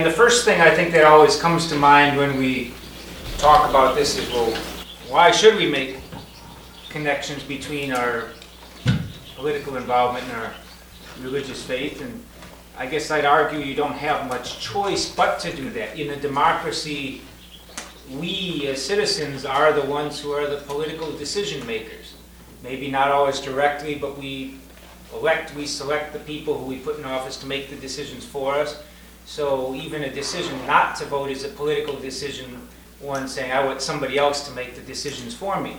The first thing I think that always comes to mind when we talk about this is, well, why should we make connections between our political involvement and our religious faith? And I guess I'd argue you don't have much choice but to do that. In a democracy, we as citizens are the ones who are the political decision makers. Maybe not always directly, but we select the people who we put in office to make the decisions for us. So even a decision not to vote is a political decision, one saying, I want somebody else to make the decisions for me.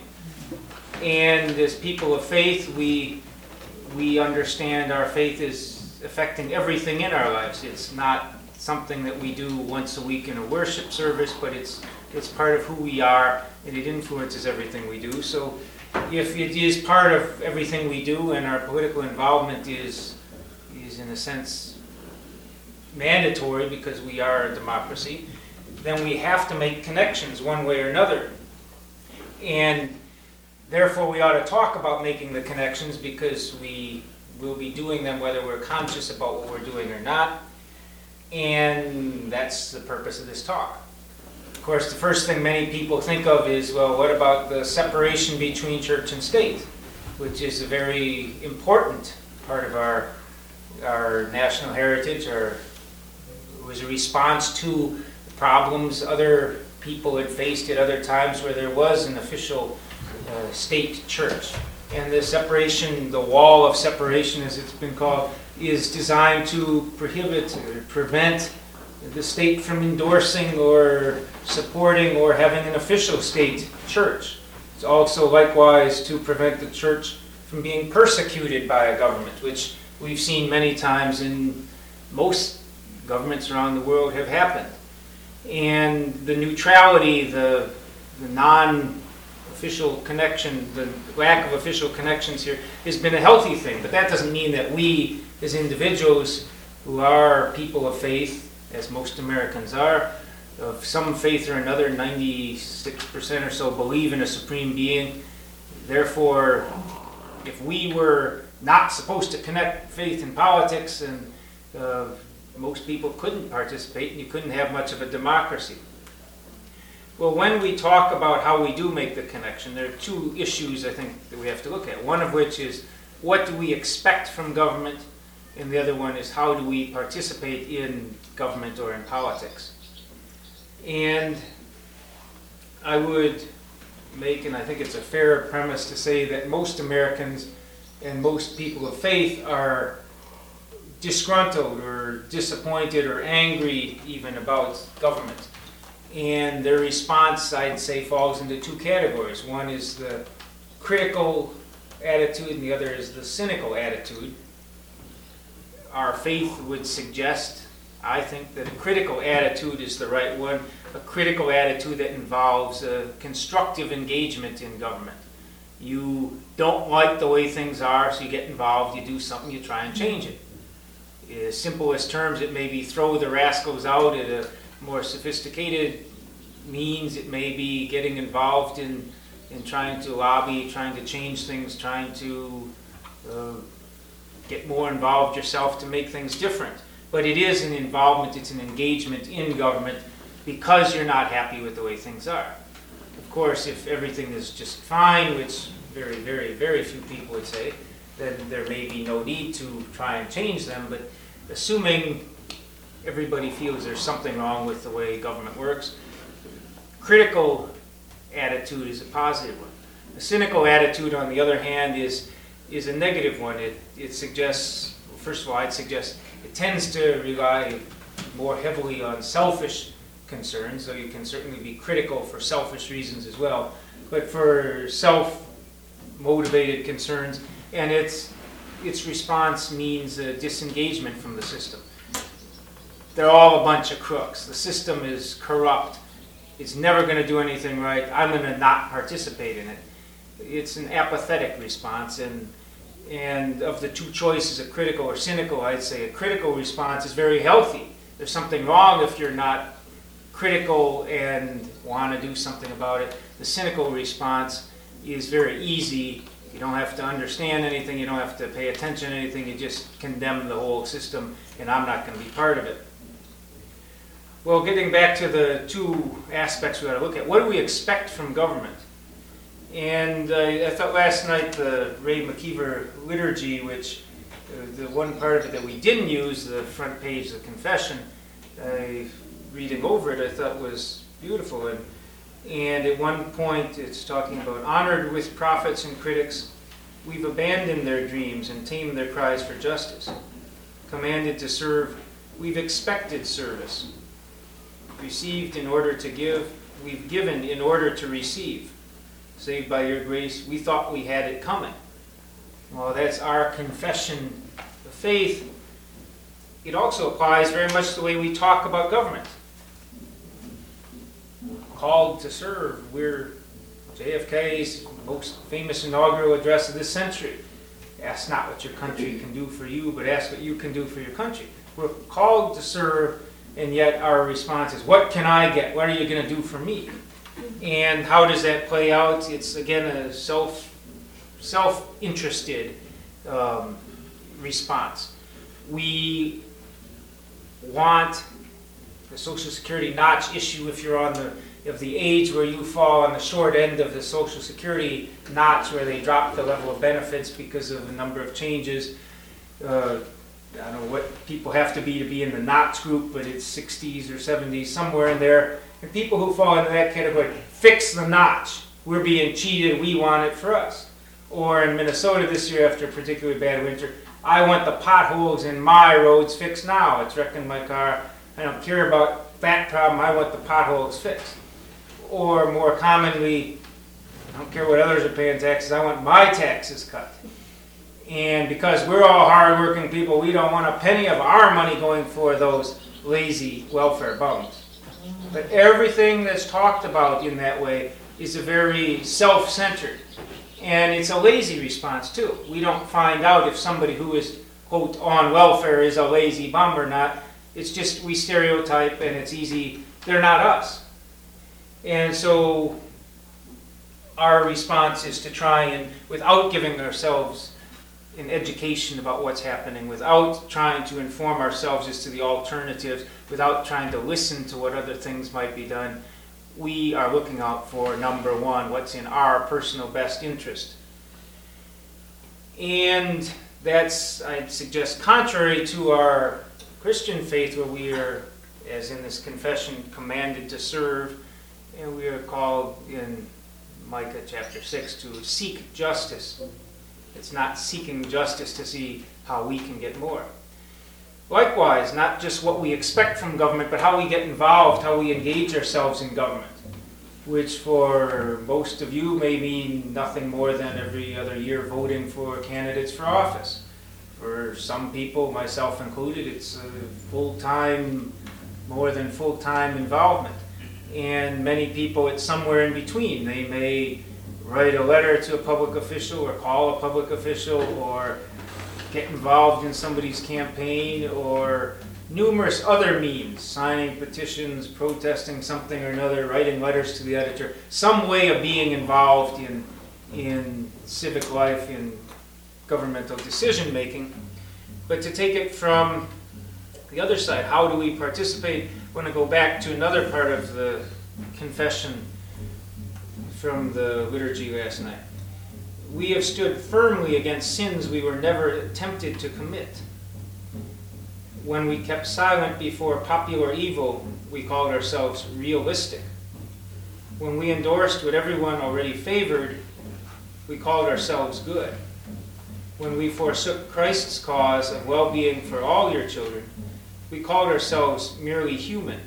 And as people of faith, we understand our faith is affecting everything in our lives. It's not something that we do once a week in a worship service, but it's part of who we are, and it influences everything we do. So if it is part of everything we do, and our political involvement is in a sense mandatory because we are a democracy, then we have to make connections one way or another. And therefore we ought to talk about making the connections, because we will be doing them whether we're conscious about what we're doing or not. And that's the purpose of this talk. Of course, the first thing many people think of is, well, what about the separation between church and state, which is a very important part of our national heritage, or it was a response to problems other people had faced at other times where there was an official state church. And the separation, the wall of separation as it's been called, is designed to prohibit or prevent the state from endorsing or supporting or having an official state church. It's also likewise to prevent the church from being persecuted by a government, which we've seen many times in most governments around the world have happened. And the neutrality, the non-official connection, the lack of official connections here has been a healthy thing. But that doesn't mean that we as individuals who are people of faith, as most Americans are, of some faith or another, 96% or so believe in a supreme being. Therefore, if we were not supposed to connect faith and politics, and most people couldn't participate, and you couldn't have much of a democracy. Well, when we talk about how we do make the connection, there are two issues I think that we have to look at. One of which is, what do we expect from government? And the other one is, how do we participate in government or in politics? And I would make, and I think it's a fair premise to say, that most Americans and most people of faith are disgruntled or disappointed or angry even about government. And their response, I'd say, falls into two categories. One is the critical attitude, and the other is the cynical attitude. Our faith would suggest, I think, that a critical attitude is the right one, a critical attitude that involves a constructive engagement in government. You don't like the way things are, so you get involved, you do something, you try and change it. As simple as terms, it may be throw the rascals out. At a more sophisticated means, it may be getting involved in trying to lobby, trying to change things, trying to get more involved yourself to make things different. But it is an involvement, it's an engagement in government because you're not happy with the way things are. Of course, if everything is just fine, which very, very, very few people would say, then there may be no need to try and change them. But assuming everybody feels there's something wrong with the way government works, critical attitude is a positive one. A cynical attitude, on the other hand, is a negative one. It suggests, first of all, I'd suggest it tends to rely more heavily on selfish concerns, though you can certainly be critical for selfish reasons as well. But for self-motivated concerns, and its response means a disengagement from the system. They're all a bunch of crooks. The system is corrupt. It's never going to do anything right. I'm going to not participate in it. It's an apathetic response, and of the two choices, a critical or cynical, I'd say a critical response is very healthy. There's something wrong if you're not critical and want to do something about it. The cynical response is very easy. You don't have to understand anything, you don't have to pay attention to anything, you just condemn the whole system, and I'm not going to be part of it. Well, getting back to the two aspects we got to look at, what do we expect from government? And I thought last night the Ray McKeever liturgy, which the one part of it that we didn't use, the front page, the confession, reading over it, I thought was beautiful. And at one point it's talking about honored with prophets and critics, we've abandoned their dreams and tamed their cries for justice. Commanded to serve, we've expected service. Received in order to give, we've given in order to receive. Saved by your grace, we thought we had it coming. Well, that's our confession of faith. It also applies very much the way we talk about government. Called to serve. We're JFK's most famous inaugural address of this century. Ask not what your country can do for you, but ask what you can do for your country. We're called to serve, and yet our response is, what can I get? What are you going to do for me? And how does that play out? It's, again, a self-interested response. We want the Social Security notch issue if you're on the age where you fall on the short end of the Social Security notch, where they drop the level of benefits because of a number of changes. I don't know what people have to be in the notch group, but it's 60s or 70s, somewhere in there. And people who fall into that category, fix the notch. We're being cheated, we want it for us. Or in Minnesota this year, after a particularly bad winter, I want the potholes in my roads fixed now. It's wrecking my car. I don't care about that problem, I want the potholes fixed. Or more commonly, I don't care what others are paying taxes, I want my taxes cut. And because we're all hard-working people, we don't want a penny of our money going for those lazy welfare bums. But everything that's talked about in that way is a very self-centered. And it's a lazy response, too. We don't find out if somebody who is, quote, on welfare is a lazy bum or not. It's just we stereotype, and it's easy. They're not us. And so our response is to try and, without giving ourselves an education about what's happening, without trying to inform ourselves as to the alternatives, without trying to listen to what other things might be done, we are looking out for, number one, what's in our personal best interest. And that's, I'd suggest, contrary to our Christian faith, where we are, as in this confession, commanded to serve, and we are called in Micah chapter 6 to seek justice. It's not seeking justice to see how we can get more. Likewise, not just what we expect from government, but how we get involved, how we engage ourselves in government, which for most of you may mean nothing more than every other year voting for candidates for office. For some people, myself included, it's a full-time, more than full-time involvement. And many people, it's somewhere in between. They may write a letter to a public official or call a public official or get involved in somebody's campaign or numerous other means, signing petitions, protesting something or another, writing letters to the editor, some way of being involved in civic life, in governmental decision making. But to take it from the other side, how do we participate? I want to go back to another part of the confession from the liturgy last night. We have stood firmly against sins we were never tempted to commit. When we kept silent before popular evil, we called ourselves realistic. When we endorsed what everyone already favored, we called ourselves good. When we forsook Christ's cause of well-being for all your children, we called ourselves merely human.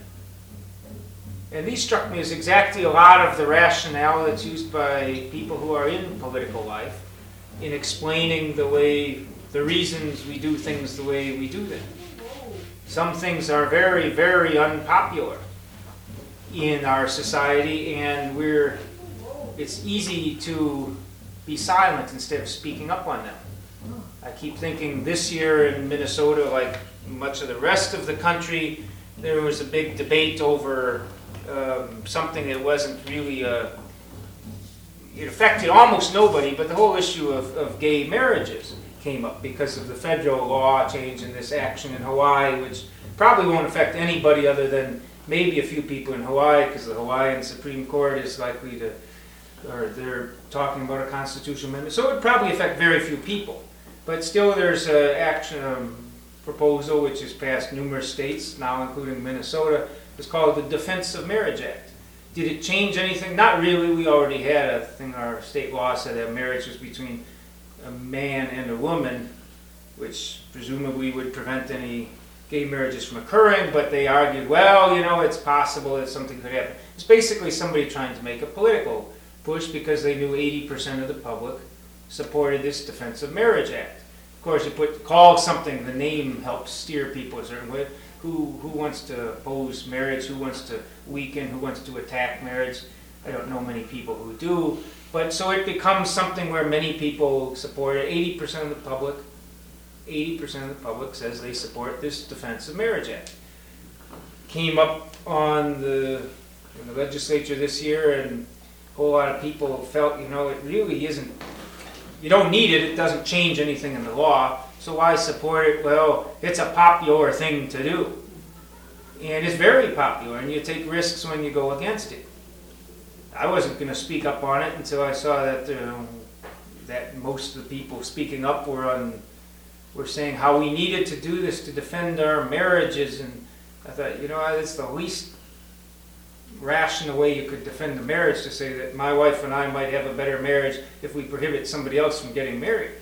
And these struck me as exactly a lot of the rationale that's used by people who are in political life in explaining the reasons we do things the way we do them. Some things are very, very unpopular in our society, and it's easy to be silent instead of speaking up on them. I keep thinking this year in Minnesota, like much of the rest of the country, there was a big debate over something that wasn't really, it affected almost nobody, but the whole issue of gay marriages came up because of the federal law change and this action in Hawaii, which probably won't affect anybody other than maybe a few people in Hawaii, because the Hawaiian Supreme Court is likely to, or they're talking about a constitutional amendment. So it would probably affect very few people. But still there's an action proposal which has passed numerous states, now including Minnesota. It's called the Defense of Marriage Act. Did it change anything? Not really. We already had a thing, our state law said that marriage was between a man and a woman, which presumably would prevent any gay marriages from occurring, but they argued, well, you know, it's possible that something could happen. It's basically somebody trying to make a political push because they knew 80% of the public supported this Defense of Marriage Act. Of course, you call something, the name helps steer people a certain way. Who wants to oppose marriage? Who wants to weaken? Who wants to attack marriage? I don't know many people who do. But so it becomes something where many people support it. 80% of the public, 80% of the public says they support this Defense of Marriage Act. Came up in the legislature this year, and a whole lot of people felt, you know, it really isn't, you don't need it, it doesn't change anything in the law, so why support it? Well, it's a popular thing to do. And it's very popular, and you take risks when you go against it. I wasn't going to speak up on it until I saw that that most of the people speaking up were saying how we needed to do this to defend our marriages, and I thought, you know, it's the least rational way you could defend a marriage to say that my wife and I might have a better marriage if we prohibit somebody else from getting married.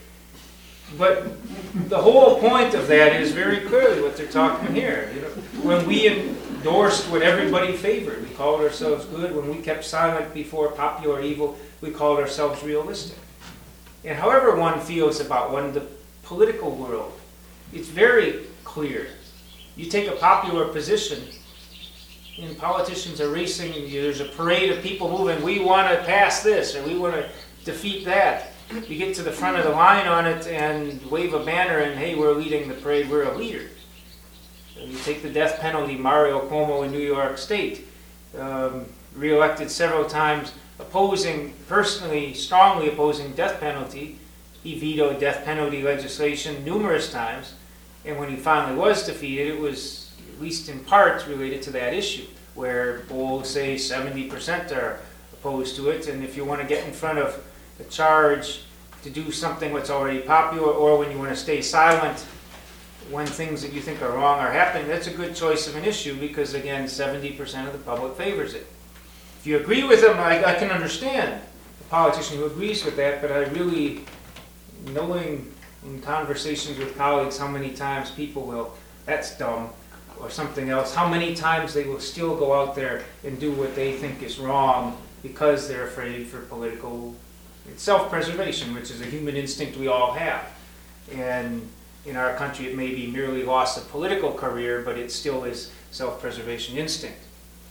But the whole point of that is very clearly what they're talking here. You know, when we endorsed what everybody favored, we called ourselves good. When we kept silent before popular evil, we called ourselves realistic. And however one feels about the political world, it's very clear. You take a popular position, and politicians are racing, there's a parade of people moving, we want to pass this, or we want to defeat that. You get to the front of the line on it and wave a banner and, hey, we're leading the parade, we're a leader. You take the death penalty, Mario Cuomo in New York State, re-elected several times, personally, strongly opposing death penalty. He vetoed death penalty legislation numerous times, and when he finally was defeated, it was at least in part related to that issue, where polls say 70% are opposed to it, and if you want to get in front of a charge to do something that's already popular, or when you want to stay silent when things that you think are wrong are happening, that's a good choice of an issue because, again, 70% of the public favors it. If you agree with them, I can understand a politician who agrees with that, but I really, knowing in conversations with colleagues how many times people will, that's dumb, or something else, how many times they will still go out there and do what they think is wrong because they're afraid for political self-preservation, which is a human instinct we all have. And in our country, it may be merely loss of political career, but it still is self-preservation instinct.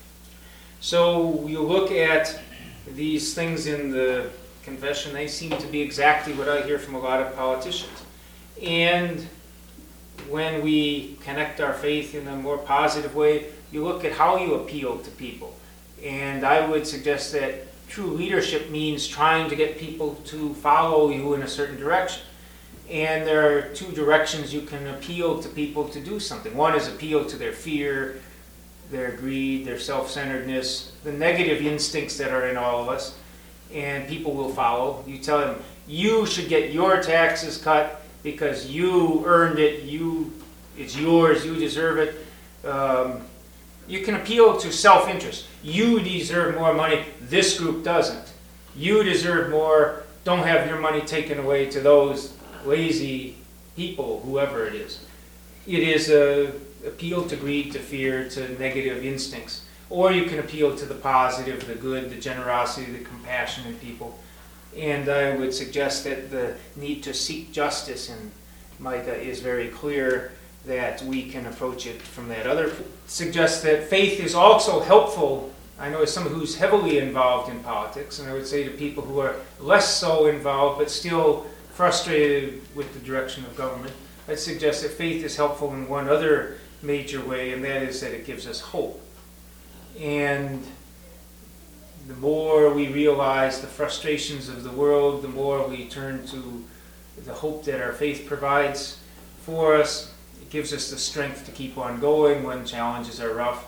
So you look at these things in the confession, they seem to be exactly what I hear from a lot of politicians. And when we connect our faith in a more positive way, you look at how you appeal to people. And I would suggest that true leadership means trying to get people to follow you in a certain direction. And there are two directions you can appeal to people to do something. One is appeal to their fear, their greed, their self-centeredness, the negative instincts that are in all of us, and people will follow. You tell them, you should get your taxes cut because you earned it, it's yours, you deserve it. You can appeal to self-interest. You deserve more money, this group doesn't. You deserve more, don't have your money taken away to those lazy people, whoever it is. It is an appeal to greed, to fear, to negative instincts. Or you can appeal to the positive, the good, the generosity, the compassion in people. And I would suggest that the need to seek justice in Micah is very clear, that we can approach it from that other. Suggest that faith is also helpful. I know as someone who's heavily involved in politics, and I would say to people who are less so involved but still frustrated with the direction of government, I'd suggest that faith is helpful in one other major way, and that is that it gives us hope. And the more we realize the frustrations of the world, the more we turn to the hope that our faith provides for us. It gives us the strength to keep on going when challenges are rough.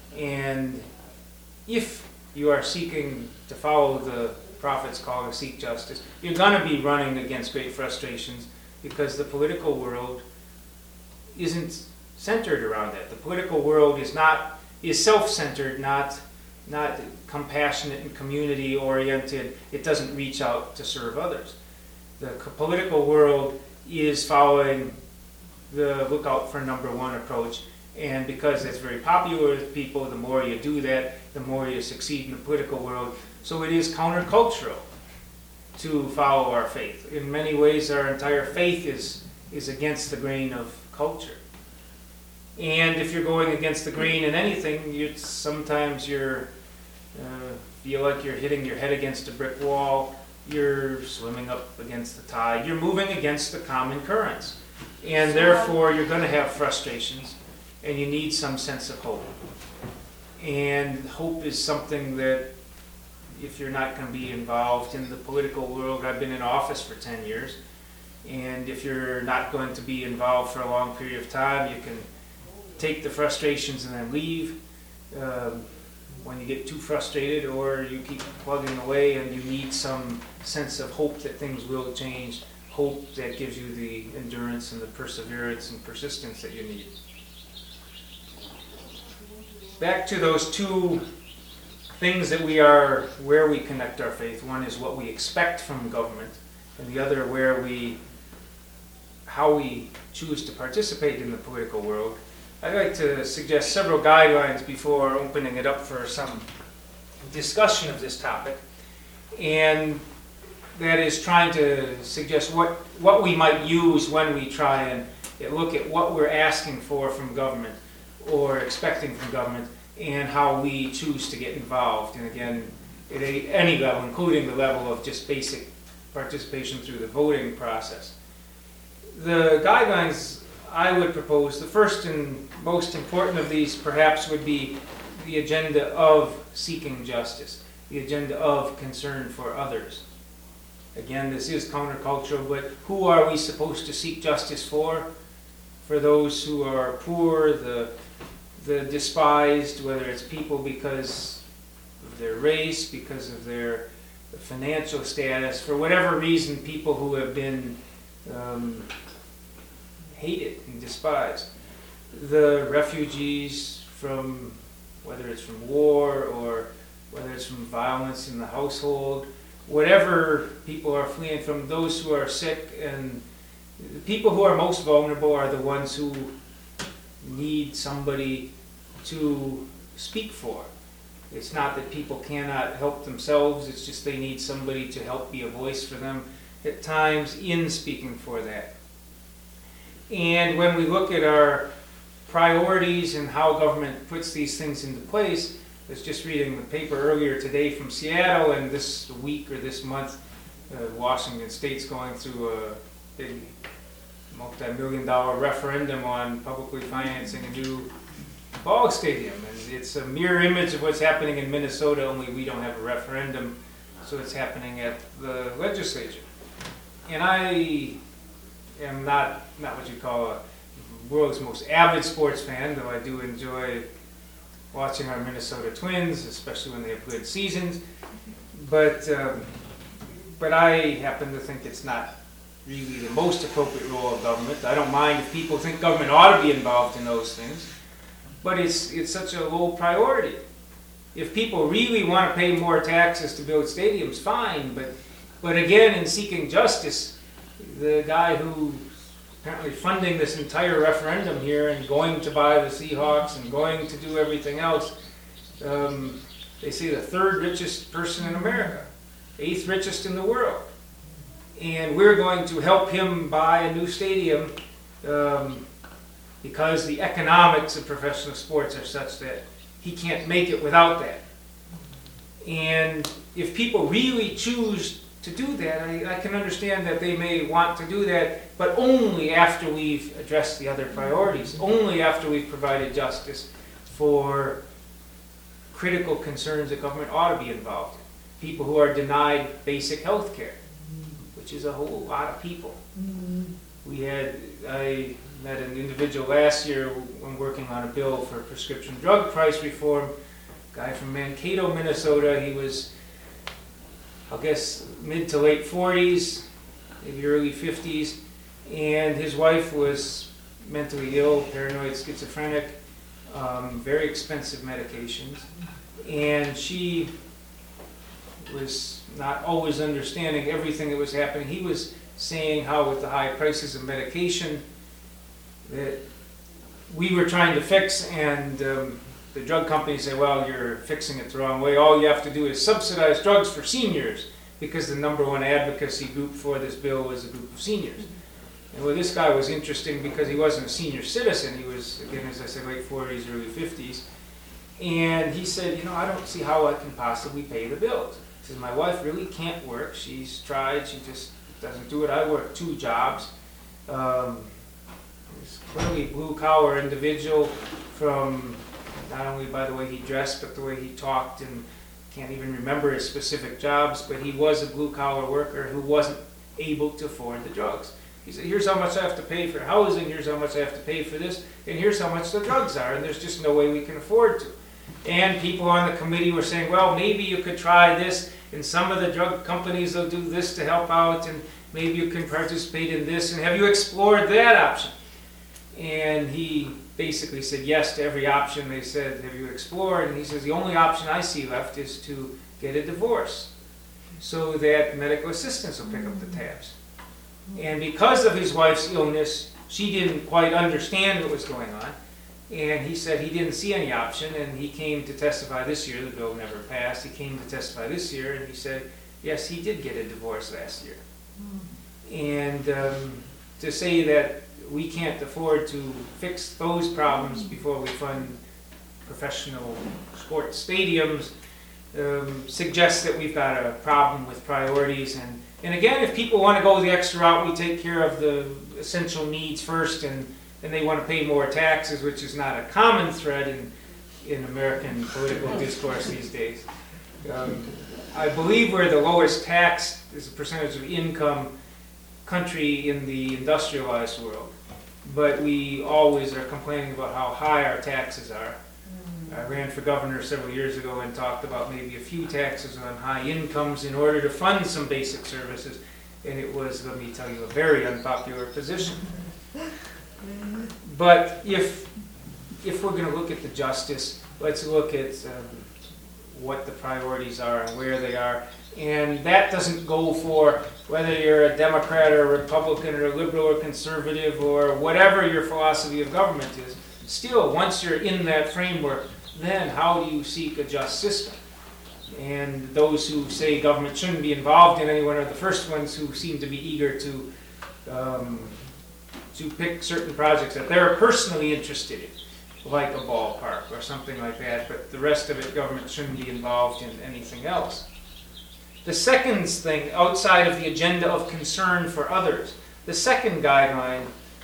And if you are seeking to follow the prophet's call to seek justice, you're going to be running against great frustrations because the political world isn't centered around that. The political world is self-centered, not compassionate and community-oriented. It doesn't reach out to serve others. The political world is following the look out for number one approach, and because it's very popular with people, the more you do that, the more you succeed in the political world. So it is countercultural to follow our faith. In many ways, our entire faith is against the grain of culture. And if you're going against the grain in anything, sometimes you're feel like you're hitting your head against a brick wall, you're swimming up against the tide, you're moving against the common currents. And therefore, you're going to have frustrations, and you need some sense of hope. And hope is something that, if you're not going to be involved in the political world, I've been in office for 10 years, and if you're not going to be involved for a long period of time, you can take the frustrations and then leave when you get too frustrated, or you keep plugging away and you need some sense of hope that things will change, hope that gives you the endurance and the perseverance and persistence that you need. Back to those two things that where we connect our faith. One is what we expect from government, and the other how we choose to participate in the political world. I'd like to suggest several guidelines before opening it up for some discussion of this topic, and that is trying to suggest what we might use when we try and look at what we're asking for from government or expecting from government, and how we choose to get involved. And again, at any level, including the level of just basic participation through the voting process. The guidelines I would propose, the first and most important of these perhaps would be the agenda of seeking justice, the agenda of concern for others. Again, this is countercultural, but who are we supposed to seek justice for? For those who are poor, the despised, whether it's people because of their race, because of their financial status, for whatever reason, people who have been hated and despised. The refugees from, whether it's from war or whether it's from violence in the household, whatever people are fleeing from, those who are sick, and the people who are most vulnerable are the ones who need somebody to speak for. It's not that people cannot help themselves, it's just they need somebody to help be a voice for them at times in speaking for that. And when we look at our priorities and how government puts these things into place, I was just reading the paper earlier today from Seattle, and this week or this month, Washington State's going through a big multi-million-dollar referendum on publicly financing a new ball stadium. And it's a mirror image of what's happening in Minnesota, only we don't have a referendum, so it's happening at the legislature. And I am not what you call a world's most avid sports fan, though I do enjoy watching our Minnesota Twins, especially when they have good seasons. But I happen to think it's not really the most appropriate role of government. I don't mind if people think government ought to be involved in those things, but it's such a low priority. If people really want to pay more taxes to build stadiums, fine, but again, in seeking justice, the guy who's apparently funding this entire referendum here and going to buy the Seahawks and going to do everything else, they say the third richest person in America, eighth richest in the world. And we're going to help him buy a new stadium because the economics of professional sports are such that he can't make it without that. And if people really choose to do that, I can understand that they may want to do that, but only after we've addressed the other priorities, only after we've provided justice for critical concerns that government ought to be involved in. People who are denied basic health care, which is a whole lot of people. I met an individual last year when working on a bill for prescription drug price reform, a guy from Mankato, Minnesota. He was, I guess, mid to late 40s, maybe early 50s, and his wife was mentally ill, paranoid schizophrenic, very expensive medications, and she was not always understanding everything that was happening. He was saying how with the high prices of medication that we were trying to fix, and the drug companies say, well, you're fixing it the wrong way. All you have to do is subsidize drugs for seniors, because the number one advocacy group for this bill was a group of seniors. And well, this guy was interesting because he wasn't a senior citizen. He was, again, as I said, late 40s, early 50s. And he said, I don't see how I can possibly pay the bills. He says, my wife really can't work. She's tried. She just doesn't do it. I work 2 jobs. He's clearly a blue-collar individual from not only by the way he dressed, but the way he talked, and can't even remember his specific jobs, but he was a blue-collar worker who wasn't able to afford the drugs. He said, here's how much I have to pay for housing, here's how much I have to pay for this, and here's how much the drugs are, and there's just no way we can afford to. And people on the committee were saying, well, maybe you could try this, and some of the drug companies will do this to help out, and maybe you can participate in this, and have you explored that option? And he basically said yes to every option. They said, have you explored? And he says, the only option I see left is to get a divorce so that medical assistants will pick up the tabs. And because of his wife's illness, she didn't quite understand what was going on. And he said he didn't see any option, and he came to testify this year. The bill never passed. He came to testify this year, and he said, yes, he did get a divorce last year. And to say that we can't afford to fix those problems before we fund professional sports stadiums suggests that we've got a problem with priorities. And again, if people want to go the extra route, we take care of the essential needs first, and they want to pay more taxes, which is not a common thread in American political discourse these days. I believe we're the lowest taxed as a percentage of income country in the industrialized world, but we always are complaining about how high our taxes are. I ran for governor several years ago and talked about maybe a few taxes on high incomes in order to fund some basic services, and it was, let me tell you, a very unpopular position. But if we're going to look at the justice, let's look at what the priorities are and where they are. And that doesn't go for whether you're a Democrat or a Republican or a liberal or conservative or whatever your philosophy of government is. Still, once you're in that framework, then how do you seek a just system? And those who say government shouldn't be involved in anyone are the first ones who seem to be eager to pick certain projects that they're personally interested in, like a ballpark or something like that, but the rest of it, government shouldn't be involved in anything else. The second thing, outside of the agenda of concern for others, the second guideline,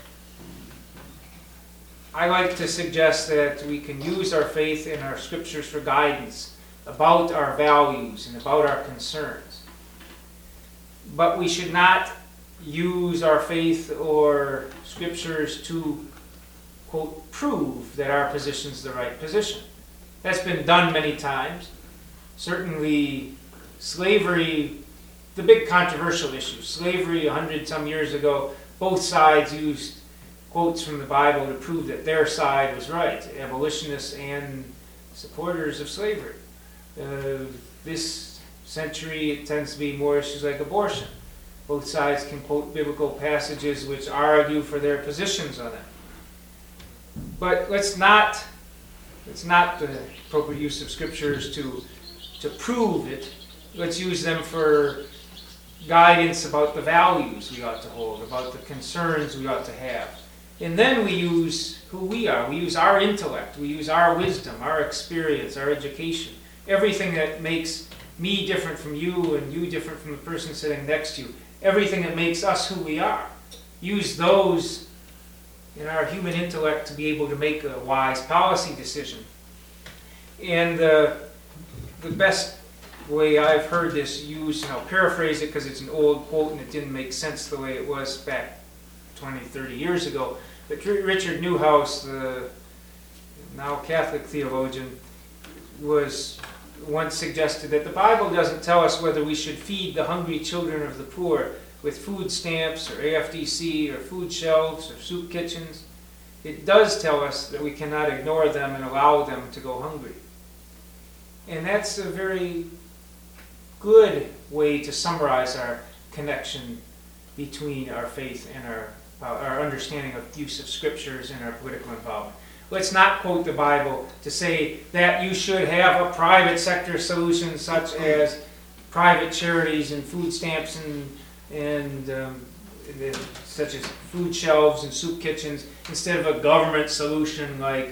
I like to suggest that we can use our faith in our scriptures for guidance about our values and about our concerns. But we should not use our faith or scriptures to, quote, prove that our position is the right position. That's been done many times. Certainly, slavery, the big controversial issue, slavery 100-some years ago, both sides used quotes from the Bible to prove that their side was right, abolitionists and supporters of slavery. This century, it tends to be more issues like abortion. Both sides can quote biblical passages which argue for their positions on it. But let's not the appropriate use of scriptures to prove it. Let's use them for guidance about the values we ought to hold, about the concerns we ought to have. And then we use who we are. We use our intellect. We use our wisdom, our experience, our education. Everything that makes me different from you and you different from the person sitting next to you. Everything that makes us who we are. Use those in our human intellect to be able to make a wise policy decision. And the best way I've heard this used, and I'll paraphrase it because it's an old quote and it didn't make sense the way it was back 20, 30 years ago. But Richard Newhouse, the now Catholic theologian, was once suggested that the Bible doesn't tell us whether we should feed the hungry children of the poor with food stamps or AFDC or food shelves or soup kitchens. It does tell us that we cannot ignore them and allow them to go hungry. And that's a very good way to summarize our connection between our faith and our understanding of use of scriptures and our political involvement. Let's not quote the Bible to say that you should have a private sector solution such as private charities and food stamps and such as food shelves and soup kitchens instead of a government solution like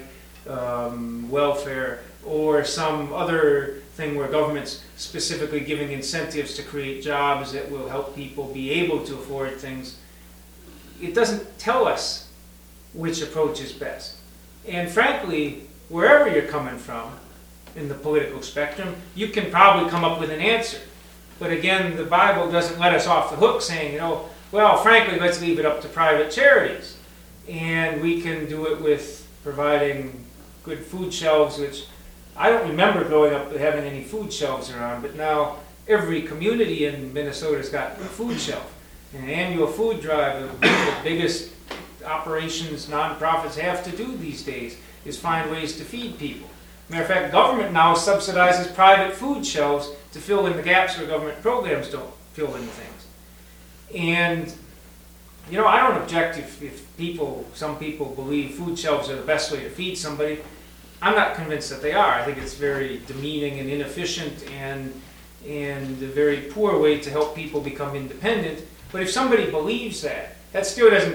welfare or some other thing where government's specifically giving incentives to create jobs that will help people be able to afford things. It doesn't tell us which approach is best. And frankly, wherever you're coming from in the political spectrum, you can probably come up with an answer. But again, the Bible doesn't let us off the hook saying, well, frankly, let's leave it up to private charities. And we can do it with providing good food shelves, which I don't remember growing up having any food shelves around, but now every community in Minnesota's got a food shelf. An annual food drive, one of the biggest operations nonprofits have to do these days is find ways to feed people. Matter of fact, government now subsidizes private food shelves to fill in the gaps where government programs don't fill in things. And, I don't object if some people believe food shelves are the best way to feed somebody. I'm not convinced that they are. I think it's very demeaning and inefficient and a very poor way to help people become independent. But if somebody believes that, that doesn't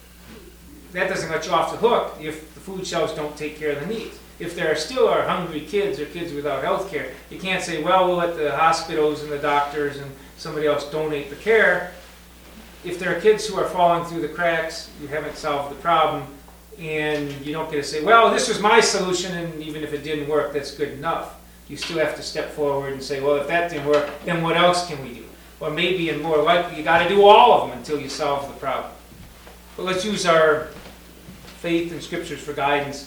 let you off the hook if the food shelves don't take care of the needs. If there still are hungry kids or kids without health care, you can't say, well, we'll let the hospitals and the doctors and somebody else donate the care. If there are kids who are falling through the cracks, you haven't solved the problem, and you don't get to say, well, this was my solution, and even if it didn't work, that's good enough. You still have to step forward and say, well, if that didn't work, then what else can we do? Or maybe, and more likely, you got to do all of them until you solve the problem. But let's use our faith and scriptures for guidance,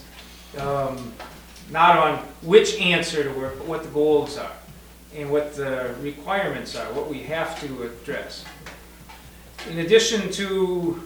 not on which answer to work, but what the goals are and what the requirements are, what we have to address. In addition to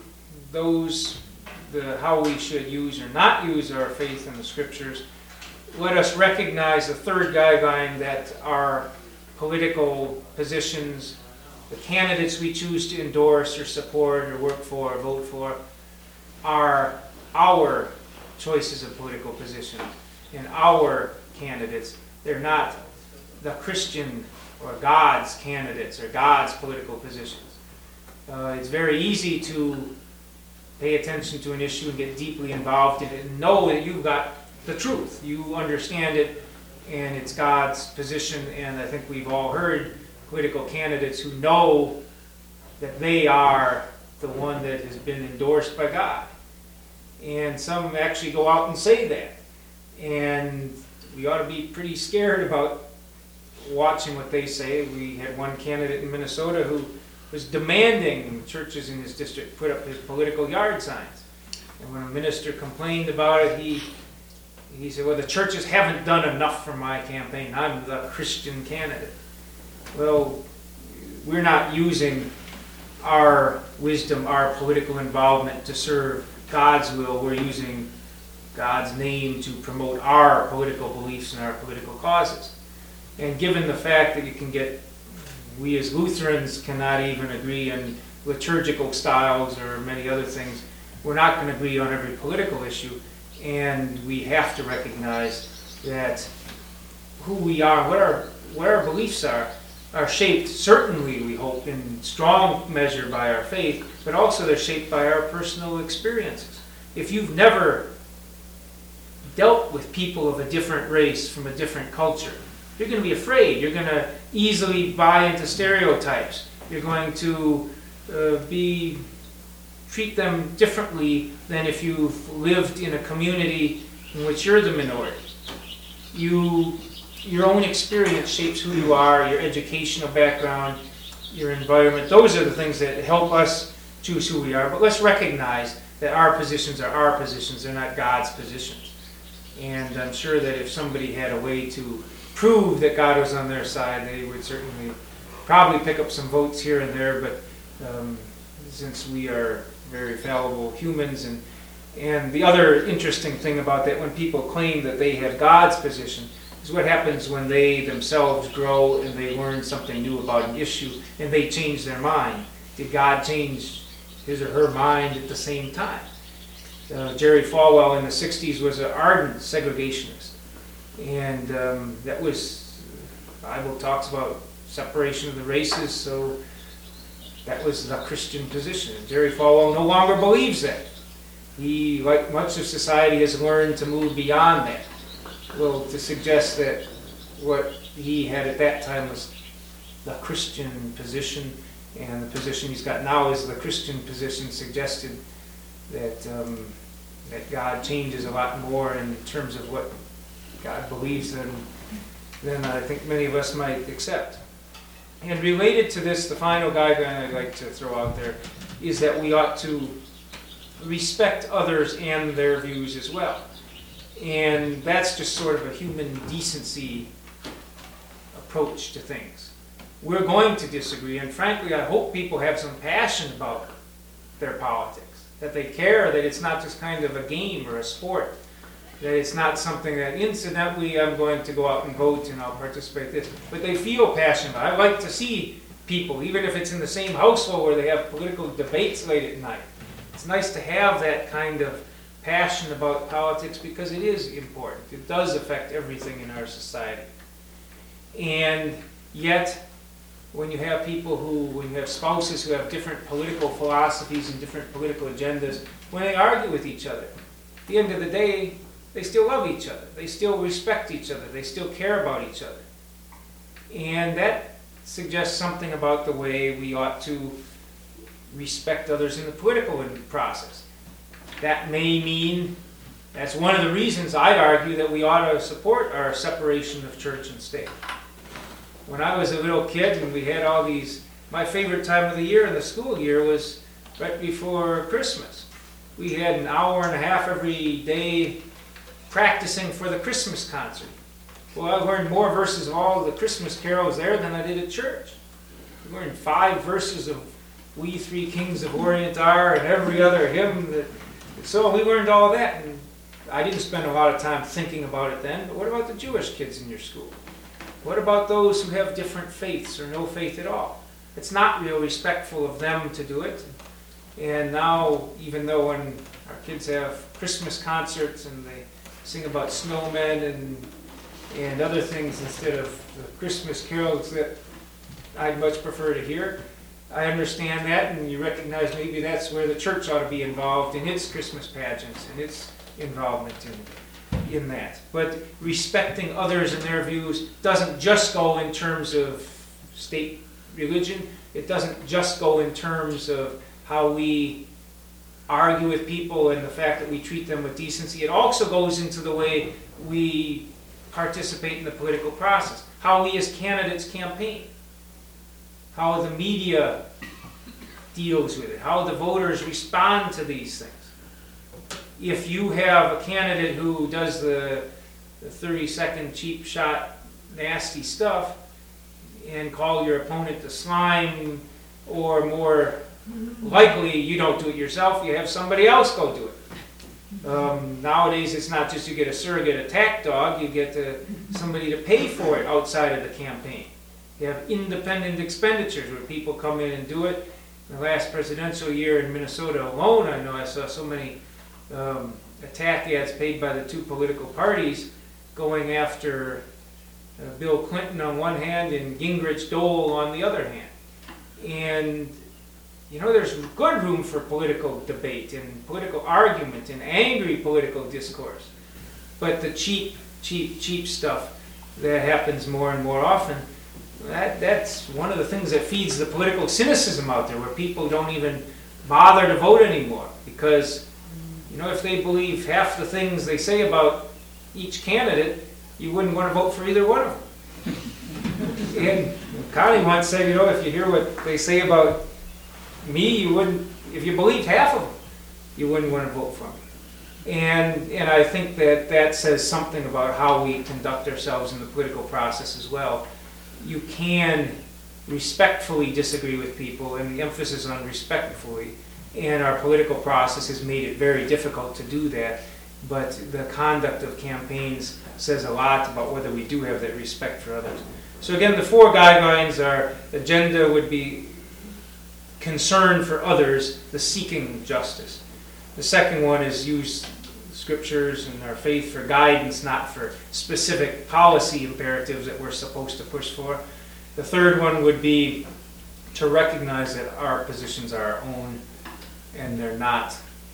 how we should use or not use our faith in the scriptures, let us recognize the third guideline that our political positions, the candidates we choose to endorse or support or work for or vote for, are our choices of political positions and our candidates. They're not the Christian or God's candidates or God's political positions. It's very easy to pay attention to an issue and get deeply involved in it and know that you've got the truth. You understand it and it's God's position, and I think we've all heard political candidates who know that they are the one that has been endorsed by God. And some actually go out and say that. And we ought to be pretty scared about watching what they say. We had one candidate in Minnesota who was demanding churches in his district put up his political yard signs. And when a minister complained about it, he said, well, the churches haven't done enough for my campaign. I'm the Christian candidate. Well, we're not using our wisdom, our political involvement to serve God's will. We're using God's name to promote our political beliefs and our political causes. And given the fact that we as Lutherans cannot even agree on liturgical styles or many other things, we're not going to agree on every political issue, and we have to recognize that who we are, what our beliefs are shaped, certainly, we hope, in strong measure by our faith, but also they're shaped by our personal experiences. If you've never dealt with people of a different race from a different culture, you're going to be afraid. You're going to easily buy into stereotypes. You're going to treat them differently than if you've lived in a community in which you're the minority. Your own experience shapes who you are, your educational background, your environment. Those are the things that help us choose who we are, but let's recognize that our positions are our positions, they're not God's positions. And I'm sure that if somebody had a way to prove that God was on their side, they would certainly probably pick up some votes here and there, but since we are very fallible humans, and the other interesting thing about that, when people claim that they have God's position, is what happens when they themselves grow and they learn something new about an issue and they change their mind. Did God change his or her mind at the same time? Jerry Falwell in the 60s was an ardent segregationist. And that was, the Bible talks about separation of the races, so that was the Christian position. And Jerry Falwell no longer believes that. He, like much of society, has learned to move beyond that. Well, to suggest that what he had at that time was the Christian position, and the position he's got now is the Christian position, suggested that that God changes a lot more in terms of what God believes than I think many of us might accept. And related to this, the final guideline I'd like to throw out there is that we ought to respect others and their views as well. And that's just sort of a human decency approach to things. We're going to disagree, and frankly, I hope people have some passion about their politics, that they care, that it's not just kind of a game or a sport, that it's not something that incidentally I'm going to go out and vote and I'll participate in this, but they feel passionate. I like to see people, even if it's in the same household where they have political debates late at night. It's nice to have that kind of passion about politics because it is important. It does affect everything in our society. And yet, when you have people when you have spouses who have different political philosophies and different political agendas, when they argue with each other, at the end of the day, they still love each other. They still respect each other. They still care about each other. And that suggests something about the way we ought to respect others in the political process. That may mean, that's one of the reasons I'd argue that we ought to support our separation of church and state. When I was a little kid and we had all these, my favorite time of the year in the school year was right before Christmas. We had an hour and a half every day practicing for the Christmas concert. Well, I learned more verses of all the Christmas carols there than I did at church. I learned 5 verses of We Three Kings of Orient Are and every other hymn. So we learned all of that, and I didn't spend a lot of time thinking about it then, but what about the Jewish kids in your school? What about those who have different faiths or no faith at all? It's not real respectful of them to do it. And now, even though when our kids have Christmas concerts and they sing about snowmen and other things instead of the Christmas carols that I'd much prefer to hear, I understand that, and you recognize maybe that's where the church ought to be involved in its Christmas pageants and its involvement in that. But respecting others and their views doesn't just go in terms of state religion. It doesn't just go in terms of how we argue with people and the fact that we treat them with decency. It also goes into the way we participate in the political process, how we as candidates campaign, how the media deals with it, how the voters respond to these things. If you have a candidate who does the 30-second cheap shot nasty stuff and call your opponent the slime, or more likely you don't do it yourself, you have somebody else go do it. Nowadays it's not just you get a surrogate attack dog, you get somebody to pay for it outside of the campaign. You have independent expenditures where people come in and do it. In the last presidential year in Minnesota alone, I know I saw so many attack ads paid by the 2 political parties going after Bill Clinton on one hand and Gingrich Dole on the other hand. And you know, there's good room for political debate and political argument and angry political discourse. But the cheap stuff that happens more and more often, that's one of the things that feeds the political cynicism out there, where people don't even bother to vote anymore. Because, you know, if they believe half the things they say about each candidate, you wouldn't want to vote for either one of them. And Connie once said, you know, if you hear what they say about me, you wouldn't if you believed half of them, you wouldn't want to vote for them. And I think that says something about how we conduct ourselves in the political process as well. You can respectfully disagree with people, and the emphasis on respectfully, and our political process has made it very difficult to do that. But the conduct of campaigns says a lot about whether we do have that respect for others. So again, the 4 guidelines, our agenda would be concern for others, the seeking justice. The second one is use scriptures and our faith for guidance, not for specific policy imperatives that we're supposed to push for. The third one would be to recognize that our positions are our own and they're not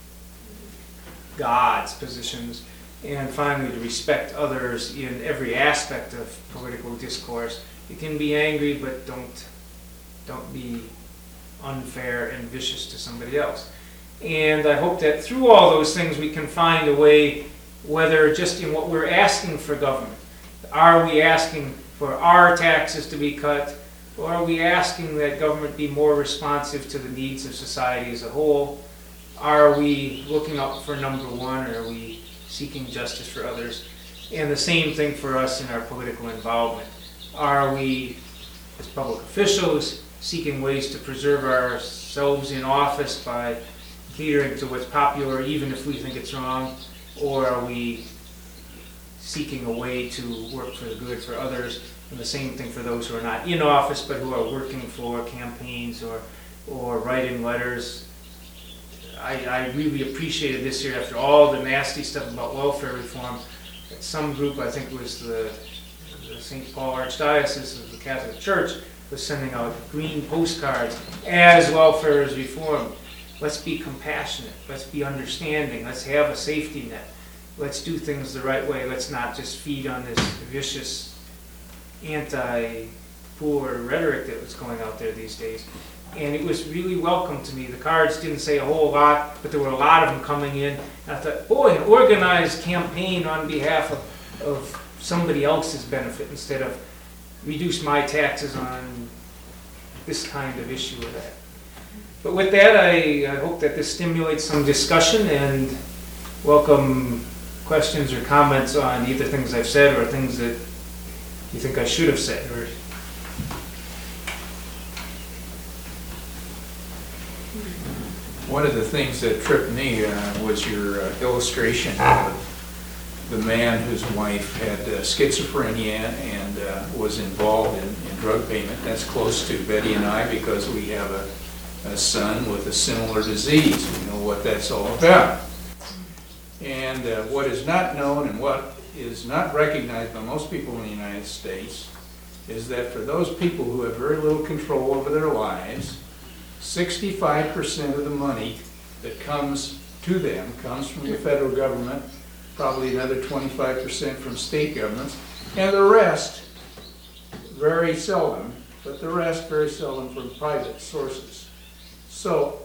God's positions. And finally, to respect others in every aspect of political discourse. You can be angry, but don't be unfair and vicious to somebody else. And I hope that through all those things we can find a way, whether just in what we're asking for government. Are we asking for our taxes to be cut, or are we asking that government be more responsive to the needs of society as a whole? Are we looking up for number one, or are we seeking justice for others? And the same thing for us in our political involvement. Are we, as public officials, seeking ways to preserve ourselves in office by catering to what's popular, even if we think it's wrong? Or are we seeking a way to work for the good for others? And the same thing for those who are not in office, but who are working for campaigns or writing letters. I really appreciated this year, after all the nasty stuff about welfare reform, that some group, I think it was the St. Paul Archdiocese of the Catholic Church, was sending out green postcards as welfare is reformed. Let's be compassionate. Let's be understanding. Let's have a safety net. Let's do things the right way. Let's not just feed on this vicious anti-poor rhetoric that was going out there these days. And it was really welcome to me. The cards didn't say a whole lot, but there were a lot of them coming in. And I thought, boy, an organized campaign on behalf of somebody else's benefit instead of reduce my taxes on this kind of issue or that. But with that, I hope that this stimulates some discussion, and welcome questions or comments on either things I've said or things that you think I should have said. Or one of the things that tripped me was your illustration of the man whose wife had schizophrenia and was involved in drug payment. That's close to Betty and I because we have a son with a similar disease. We know what that's all about. And what is not known and what is not recognized by most people in the United States is that for those people who have very little control over their lives, 65% of the money that comes to them comes from the federal government, probably another 25% from state governments, and the rest, very seldom, but the rest very seldom from private sources. So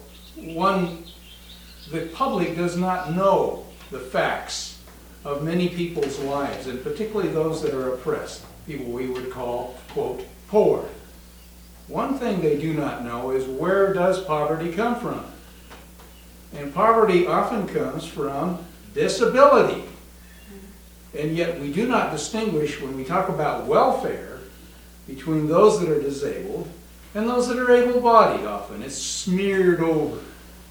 the public does not know the facts of many people's lives, and particularly those that are oppressed, people we would call, quote, poor. One thing they do not know is, where does poverty come from? And poverty often comes from disability. And yet we do not distinguish, when we talk about welfare, between those that are disabled and those that are able-bodied often. It's smeared over.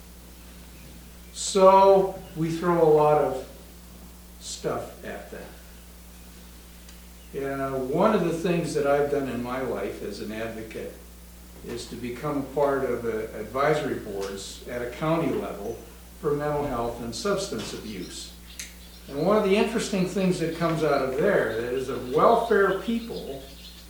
So we throw a lot of stuff at that. And one of the things that I've done in my life as an advocate is to become part of advisory boards at a county level for mental health and substance abuse. And one of the interesting things that comes out of there is of welfare people,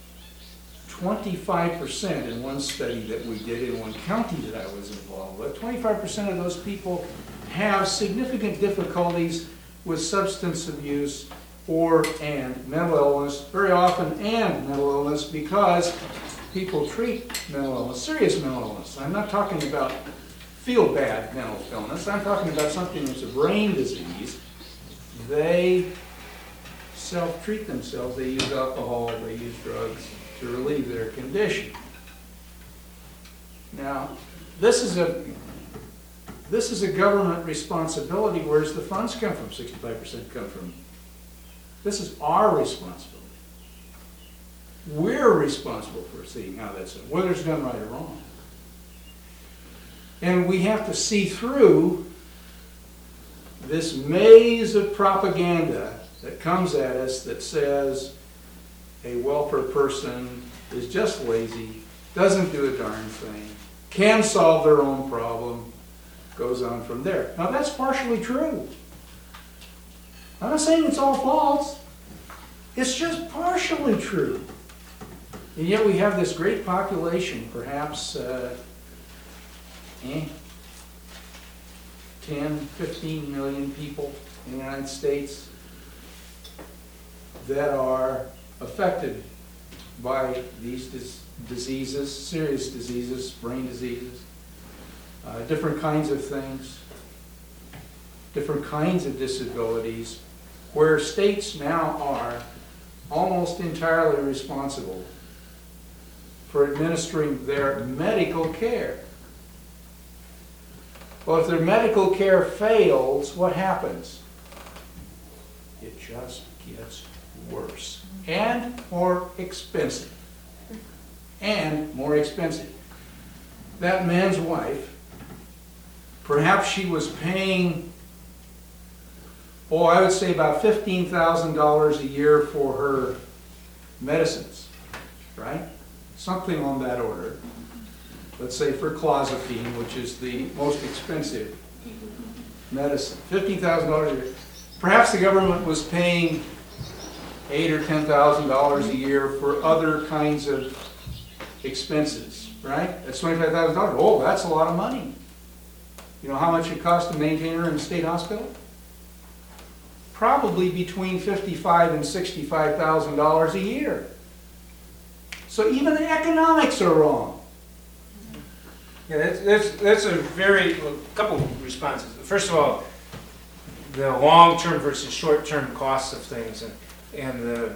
25% in one study that we did in one county that I was involved with, 25% of those people have significant difficulties with substance abuse and mental illness, very often and mental illness, because people treat mental illness, serious mental illness. I'm not talking about feel bad mental illness. I'm talking about something that's a brain disease. They self-treat themselves. They use alcohol, they use drugs to relieve their condition. Now, this is This is a government responsibility. Where's the funds come from? 65% come from. This is our responsibility. We're responsible for seeing how that's done, whether it's done right or wrong. And we have to see through this maze of propaganda that comes at us that says a welfare person is just lazy, doesn't do a darn thing, can solve their own problem, goes on from there. Now that's partially true. I'm not saying it's all false. It's just partially true. And yet we have this great population, perhaps 10, 15 million people in the United States that are affected by these diseases, serious diseases, brain diseases, different kinds of things, different kinds of disabilities, where states now are almost entirely responsible for administering their medical care. Well, if their medical care fails, what happens? It just gets worse and more expensive. And more expensive. That man's wife, perhaps she was paying, I would say about $15,000 a year for her medicines, right? Something on that order. Let's say for clozapine, which is the most expensive medicine. $15,000 a year. Perhaps the government was paying $8,000 or $10,000 a year for other kinds of expenses, right? That's $25,000. Oh, that's a lot of money. You know how much it costs to maintain her in a state hospital? Probably between $55,000 and $65,000 a year. So even the economics are wrong. Yeah, that's a couple of responses. First of all, the long-term versus short-term costs of things and the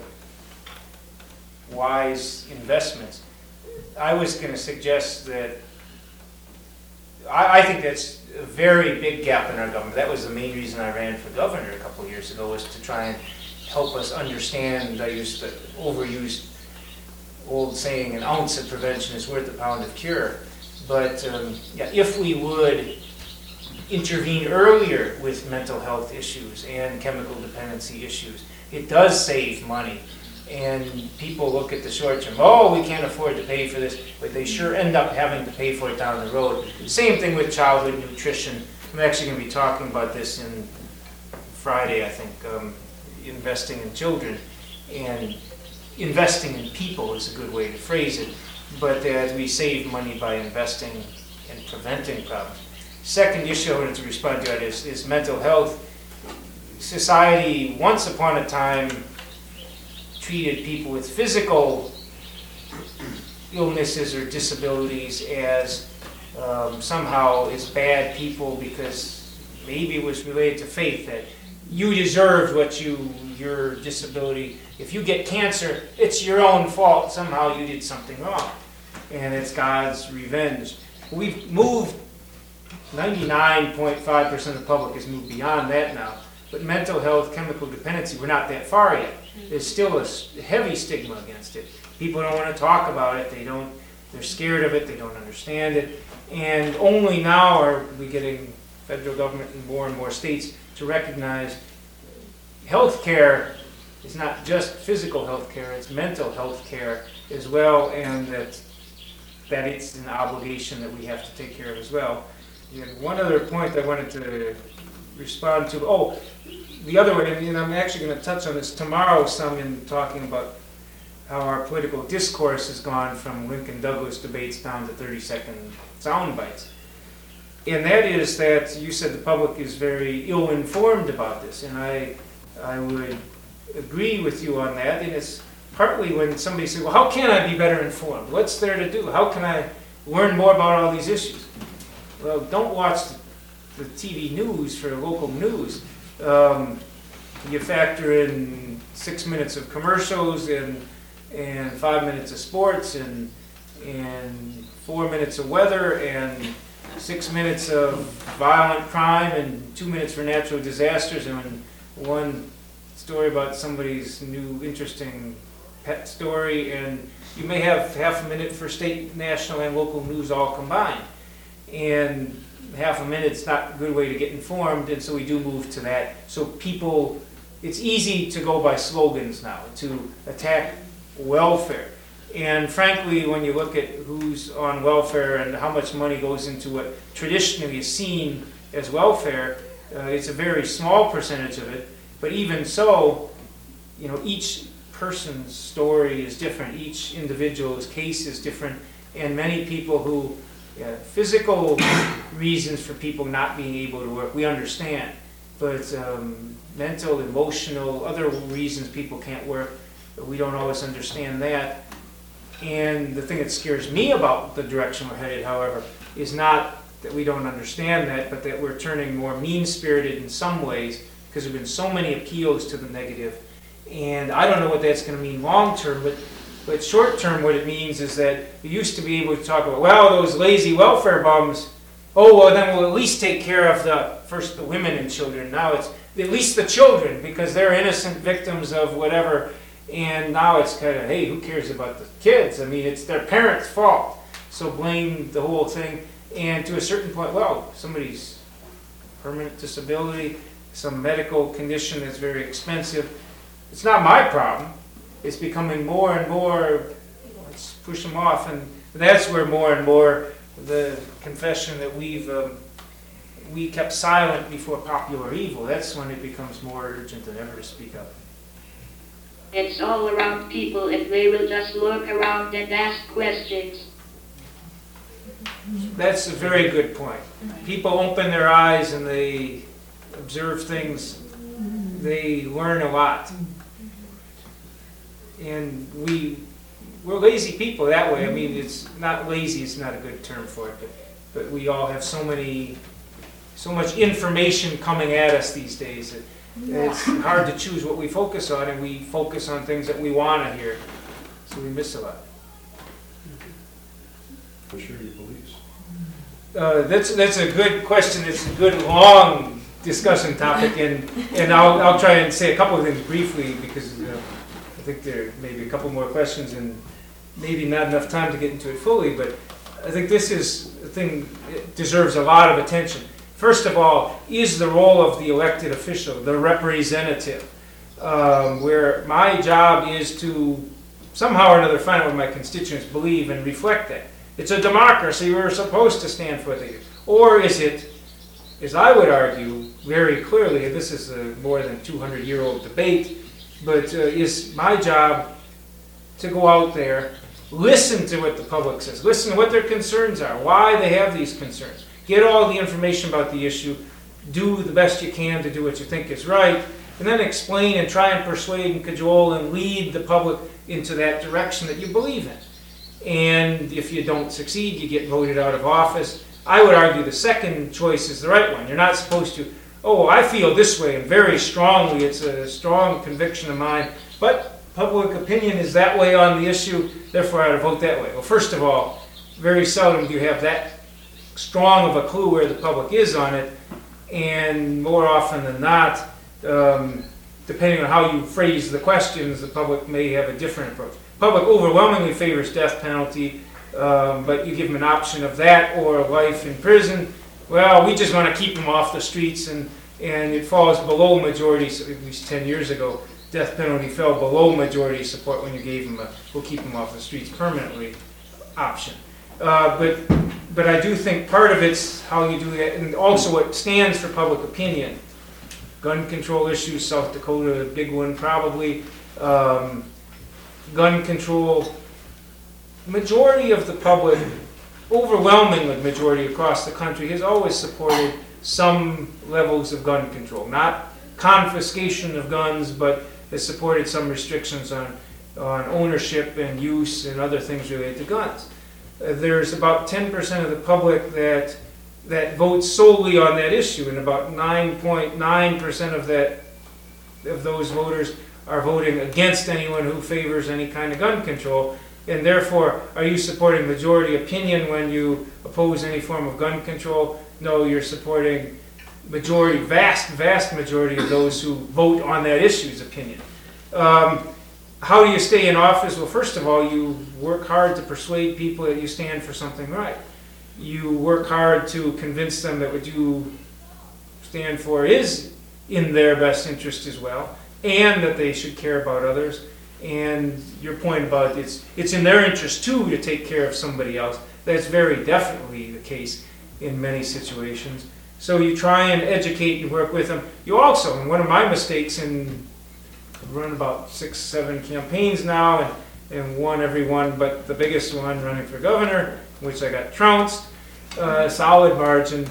wise investments. I was going to suggest that I think that's a very big gap in our government. That was the main reason I ran for governor a couple of years ago, was to try and help us understand. I used to overuse old saying, an ounce of prevention is worth a pound of cure. But if we would intervene earlier with mental health issues and chemical dependency issues, it does save money. And people look at the short term, we can't afford to pay for this, but they sure end up having to pay for it down the road. Same thing with childhood nutrition. I'm actually going to be talking about this in Friday, I think, investing in children. And investing in people is a good way to phrase it, but that we save money by investing and preventing problems. Second issue I wanted to respond to is mental health. Society, once upon a time, treated people with physical illnesses or disabilities as somehow as bad people because maybe it was related to faith that you deserved your disability. If you get cancer, it's your own fault. Somehow you did something wrong. And it's God's revenge. We've moved, 99.5% of the public has moved beyond that now. But mental health, chemical dependency, we're not that far yet. There's still a heavy stigma against it. People don't want to talk about it. They're scared of it. They don't understand it. And only now are we getting federal government and more states to recognize health care is not just physical health care, it's mental health care as well, and that it's an obligation that we have to take care of as well. And one other point I wanted to respond to, the other one, and I'm actually going to touch on this tomorrow some in talking about how our political discourse has gone from Lincoln Douglas debates down to 30-second sound bites. And that is that you said the public is very ill-informed about this, and I would agree with you on that. And it's partly when somebody says, well, how can I be better informed? What's there to do? How can I learn more about all these issues? Well, don't watch the TV news for local news. You factor in 6 minutes of commercials and 5 minutes of sports and 4 minutes of weather and 6 minutes of violent crime and 2 minutes for natural disasters, and one story about somebody's new interesting pet story, and you may have half a minute for state, national, and local news all combined. And half a minute's not a good way to get informed, and so we do move to that. So people, it's easy to go by slogans now, to attack welfare. And frankly, when you look at who's on welfare and how much money goes into what traditionally is seen as welfare, it's a very small percentage of it. But even so, you know, each person's story is different. Each individual's case is different. And many people who, physical reasons for people not being able to work, we understand. But mental, emotional, other reasons people can't work, we don't always understand that. And the thing that scares me about the direction we're headed, however, is not that we don't understand that, but that we're turning more mean-spirited in some ways, because there have been so many appeals to the negative. And I don't know what that's going to mean long-term, but short-term what it means is that you used to be able to talk about, well, those lazy welfare bums, oh, well, then we'll at least take care of the women and children. Now it's at least the children, because they're innocent victims of whatever. And now it's kind of, hey, who cares about the kids? I mean, it's their parents' fault. So blame the whole thing. And to a certain point, well, somebody's permanent disability, some medical condition that's very expensive, it's not my problem. It's becoming more and more, let's push them off. And that's where more and more the confession that we kept silent before popular evil, that's when it becomes more urgent than ever to speak up. It's all around people if they will just look around and ask questions. That's a very good point. People open their eyes and they observe things, they learn a lot. And we're lazy people that way. I mean, it's not lazy, it's not a good term for it, but we all have so much information coming at us these days. It's hard to choose what we focus on, and we focus on things that we want to hear, so we miss a lot. For sure, your beliefs. That's a good question. It's a good long discussion topic, and I'll try and say a couple of things briefly, because I think there may be a couple more questions and maybe not enough time to get into it fully, but I think this is a thing that deserves a lot of attention. First of all, is the role of the elected official, the representative, where my job is to somehow or another find out what my constituents believe and reflect that. It's a democracy, we're supposed to stand for things. Or is it, as I would argue very clearly, and this is a more than 200-year-old debate, but is my job to go out there, listen to what the public says, listen to what their concerns are, why they have these concerns, get all the information about the issue, do the best you can to do what you think is right, and then explain and try and persuade and cajole and lead the public into that direction that you believe in. And if you don't succeed, you get voted out of office. I would argue the second choice is the right one. You're not supposed to, oh, I feel this way, and very strongly, it's a strong conviction of mine, but public opinion is that way on the issue, therefore I would vote that way. Well, first of all, very seldom do you have that strong of a clue where the public is on it, and more often than not, depending on how you phrase the questions, the public may have a different approach. The public overwhelmingly favors death penalty, but you give them an option of that or life in prison. Well, we just want to keep them off the streets, and it falls below majority, so at least 10 years ago, death penalty fell below majority support when you gave them a we'll keep them off the streets permanently option. But I do think part of it's how you do that, and also what stands for public opinion. Gun control issues, South Dakota, a big one probably. Gun control, majority of the public, overwhelmingly majority across the country, has always supported some levels of gun control. Not confiscation of guns, but has supported some restrictions on ownership and use and other things related to guns. There's about 10% of the public that votes solely on that issue, and about 9.9% of those voters are voting against anyone who favors any kind of gun control. And therefore, are you supporting majority opinion when you oppose any form of gun control? No, you're supporting majority, vast majority of those who vote on that issue's opinion. How do you stay in office? Well, first of all, you work hard to persuade people that you stand for something right. You work hard to convince them that what you stand for is in their best interest as well, and that they should care about others. And your point about it's in their interest too to take care of somebody else, that's very definitely the case in many situations. So you try and educate and work with them. You also, and one of my mistakes I've run about 6-7 campaigns now and won every one, but the biggest one running for governor, which I got trounced, solid margin.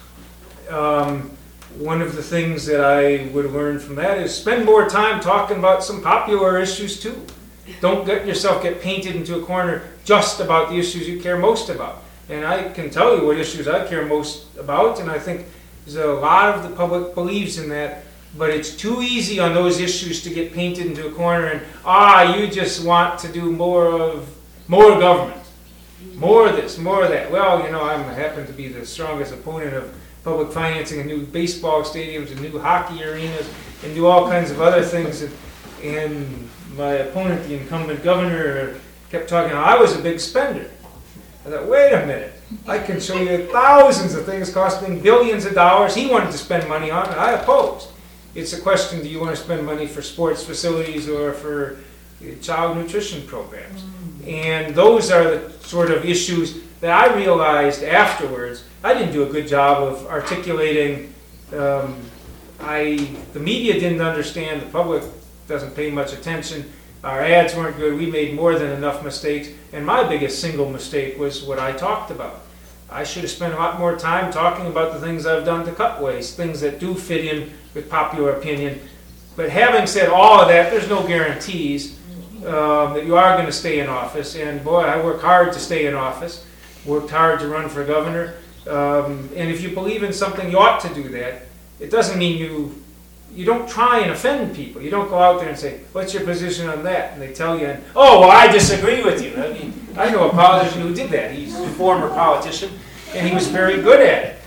One of the things that I would have learned from that is spend more time talking about some popular issues too. Don't get yourself painted into a corner just about the issues you care most about. And I can tell you what issues I care most about, and I think there's a lot of the public believes in that, but it's too easy on those issues to get painted into a corner and, you just want to do more government, more of this, more of that. Well, I happen to be the strongest opponent of public financing and new baseball stadiums and new hockey arenas and do all kinds of other things. And my opponent, the incumbent governor, kept talking, I was a big spender. I thought, wait a minute, I can show you thousands of things costing billions of dollars he wanted to spend money on, and I opposed. It's a question, do you want to spend money for sports facilities or for child nutrition programs? And those are the sort of issues that I realized afterwards I didn't do a good job of articulating. The media didn't understand, the public doesn't pay much attention. Our ads weren't good. We made more than enough mistakes. And my biggest single mistake was what I talked about. I should have spent a lot more time talking about the things I've done to cut waste, things that do fit in with popular opinion. But having said all of that, there's no guarantees that you are going to stay in office. And boy, I worked hard to stay in office, worked hard to run for governor. And if you believe in something, you ought to do that. It doesn't mean you don't try and offend people. You don't go out there and say, what's your position on that? And they tell you, I disagree with you. I mean, I know a politician who did that. He's a former politician, and he was very good at it.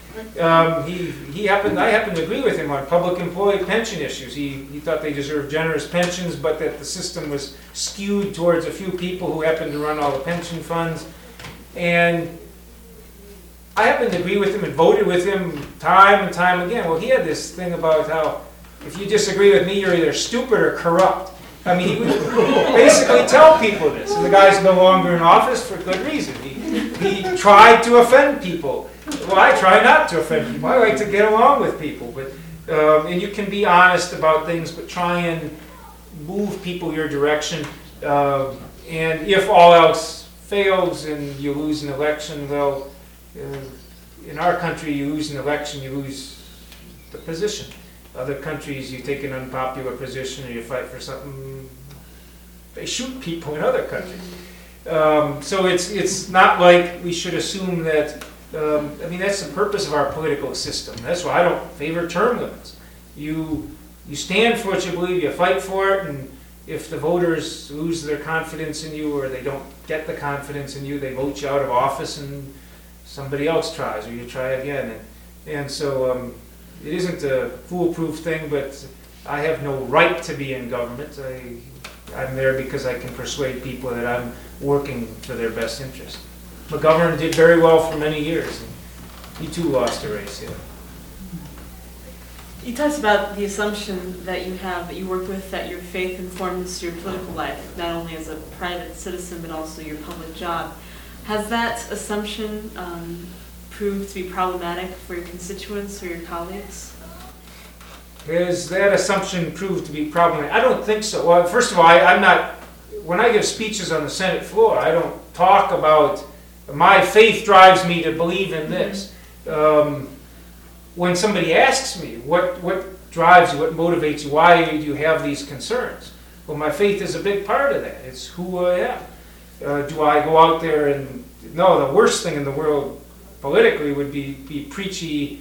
I happened to agree with him on public employee pension issues. He thought they deserved generous pensions, but that the system was skewed towards a few people who happened to run all the pension funds. And I happened to agree with him and voted with him time and time again. Well, he had this thing about how if you disagree with me, you're either stupid or corrupt. I mean, he would basically tell people this. And the guy's no longer in office for good reason. He tried to offend people. Well, I try not to offend people. I like to get along with people. But and you can be honest about things, but try and move people your direction. And if all else fails and you lose an election, well, in our country, you lose an election, you lose the position. Other countries, you take an unpopular position or you fight for something, they shoot people in other countries. So it's not like we should assume that, that's the purpose of our political system. That's why I don't favor term limits. You stand for what you believe, you fight for it, and if the voters lose their confidence in you or they don't get the confidence in you, they vote you out of office and somebody else tries or you try again. And so it isn't a foolproof thing, but I have no right to be in government. I'm there because I can persuade people that I'm working for their best interest. The governor did very well for many years. And he too lost a race, yeah. You talked about the assumption that you work with, that your faith informs your political life, not only as a private citizen, but also your public job. Has that assumption proved to be problematic for your constituents or your colleagues? Has that assumption proved to be problematic? I don't think so. Well, first of all, I'm not, when I give speeches on the Senate floor, I don't talk about, my faith drives me to believe in this. When somebody asks me, what drives you, what motivates you, why do you have these concerns? Well, my faith is a big part of that. It's who I am. Do I go out there and, no, the worst thing in the world politically would be preachy.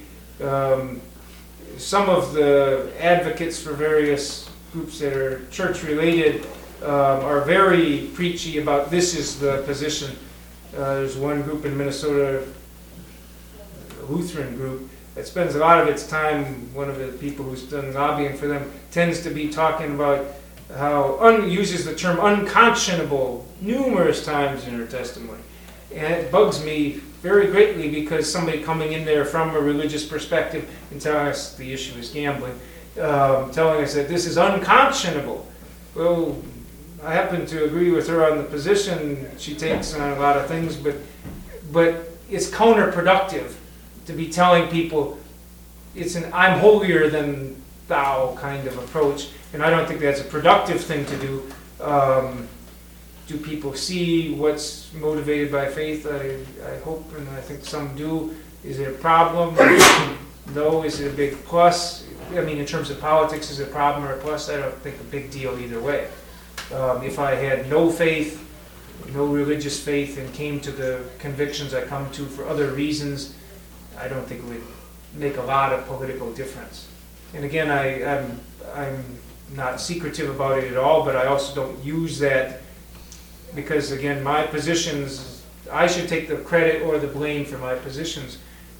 Some of the advocates for various groups that are church-related are very preachy about this is the position. There's one group in Minnesota, a Lutheran group, that spends a lot of its time, one of the people who's done lobbying for them, tends to be talking about how, uses the term unconscionable numerous times in her testimony. And it bugs me very greatly because somebody coming in there from a religious perspective and telling us the issue is gambling, telling us that this is unconscionable. Well, I happen to agree with her on the position she takes on a lot of things, but it's counterproductive to be telling people it's an I'm holier than thou kind of approach, and I don't think that's a productive thing to do. Do people see what's motivated by faith? I hope, and I think some do. Is it a problem? No. Is it a big plus? I mean, in terms of politics, is it a problem or a plus? I don't think a big deal either way. If I had no faith, no religious faith, and came to the convictions I come to for other reasons, I don't think it would make a lot of political difference. And again, I'm not secretive about it at all, but I also don't use that because, again, my positions, I should take the credit or the blame for my positions,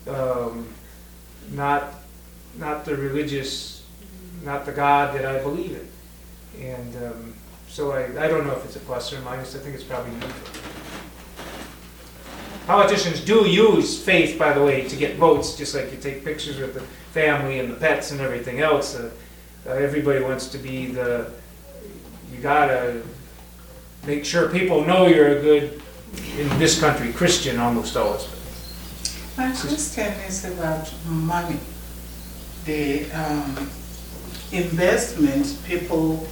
not the religious, not the God that I believe in. And so I don't know if it's a plus or a minus. I think it's probably neutral. Politicians do use faith, by the way, to get votes, just like you take pictures with the family and the pets and everything else. Everybody wants to be you gotta make sure people know you're a good, in this country, Christian almost always. My question is about money. The investment, people